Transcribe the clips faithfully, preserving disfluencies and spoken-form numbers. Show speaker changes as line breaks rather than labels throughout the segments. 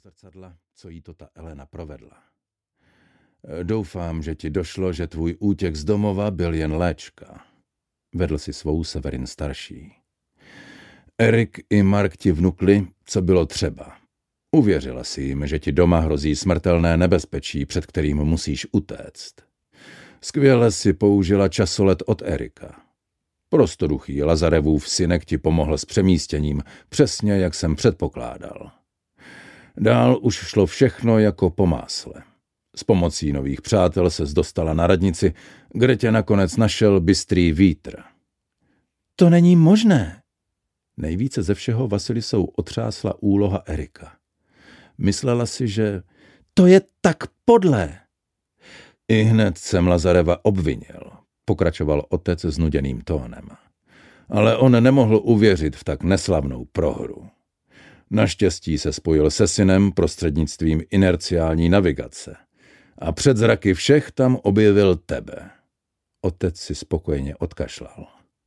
zrcadla, co jí to ta Elena provedla. Doufám, že ti došlo, že tvůj útěk z domova byl jen léčka. Vedl si svou Severin starší. Erik i Mark ti vnukli, co bylo třeba. Uvěřila si jim, že ti doma hrozí smrtelné nebezpečí, před kterým musíš utéct. Skvěle si použila časolet od Erika. Prostoduchý Lazarevův synek ti pomohl s přemístěním, přesně jak jsem předpokládal. Dál už šlo všechno jako po másle. S pomocí nových přátel ses dostala na radnici, kde tě nakonec našel bystrý vítr.
To není možné.
Nejvíce ze všeho Vasilisou otřásla úloha Erika. Myslela si, že...
To je tak podlé.
I hned jsem Lazareva obvinil, pokračoval otec znuděným tónem. Ale on nemohl uvěřit v tak neslavnou prohru. Naštěstí se spojil se synem prostřednictvím inerciální navigace a před zraky všech tam objevil tebe. Otec si spokojeně odkašlal.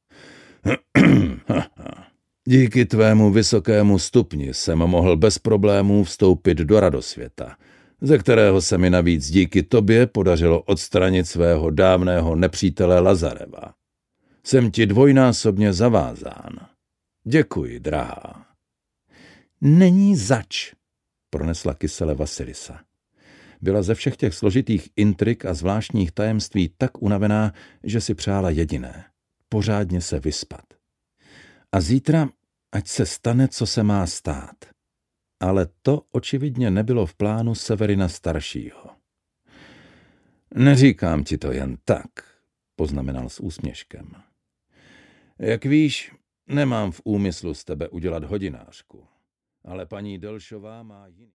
Díky tvému vysokému stupni jsem mohl bez problémů vstoupit do radosvěta, ze kterého se mi navíc díky tobě podařilo odstranit svého dávného nepřítele Lazareva. Jsem ti dvojnásobně zavázán. Děkuji, drahá.
Není zač,
pronesla kysele Vasilisa. Byla ze všech těch složitých intrik a zvláštních tajemství tak unavená, že si přála jediné – pořádně se vyspat. A zítra, ať se stane, co se má stát. Ale to očividně nebylo v plánu Severina staršího. Neříkám ti to jen tak, poznamenal s úsměškem. Jak víš, nemám v úmyslu z tebe udělat hodinářku, ale paní Delšová má jiný.